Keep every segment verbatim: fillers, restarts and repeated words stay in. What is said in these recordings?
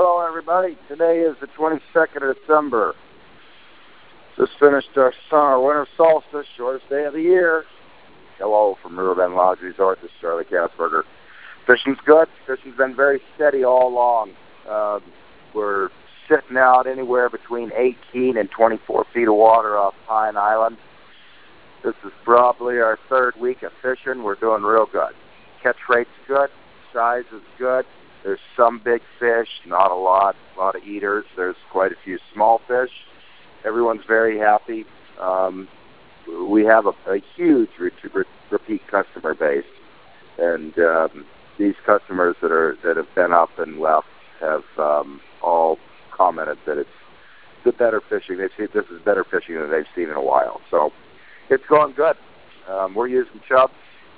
Hello, everybody. Today is the twenty-second of December. Just finished our summer winter solstice, shortest day of the year. Hello from Riverbend Lodge Resort. This is Charlie Kasberger. Fishing's good. Fishing's been very steady all along. Uh, we're sitting out anywhere between eighteen and twenty-four feet of water off Pine Island. This is probably our third week of fishing. We're doing real good. Catch rate's good. Size is good. There's some big fish, not a lot, a lot of eaters. There's quite a few small fish. Everyone's very happy. Um, we have a, a huge re- re- repeat customer base, and um, these customers that are that have been up and left have um, all commented that it's the better fishing. They've seen this is better fishing than they've seen in a while. So it's going good. Um, we're using chubs,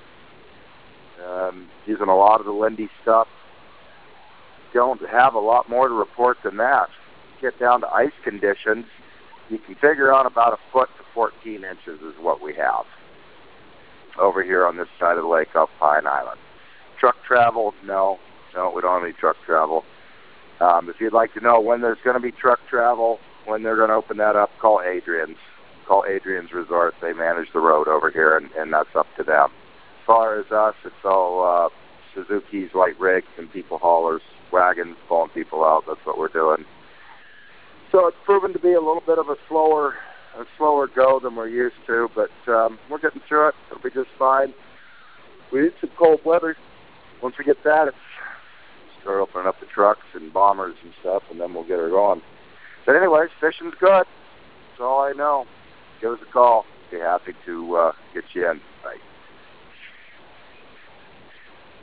um, using a lot of the Lindy stuff. Don't have a lot more to report than that. Get down to ice conditions, you can figure on about a foot to fourteen inches is what we have over here on this side of the lake off Pine Island. Truck travel, no, no, we don't have any truck travel. Um, if you'd like to know when there's going to be truck travel, when they're going to open that up, call Adrian's. Call Adrian's Resort. They manage the road over here, and, and that's up to them. As far as us, it's all uh, Suzuki's, light rigs, and people haulers, wagons, pulling people out. That's what we're doing. So it's proven to be a little bit of a slower, a slower go than we're used to, but um, we're getting through it. It'll be just fine. We need some cold weather. Once we get that, it's start opening up the trucks and bombers and stuff, and then we'll get her going. But anyways, fishing's good. That's all I know. Give us a call. Be happy to uh, get you in. Bye.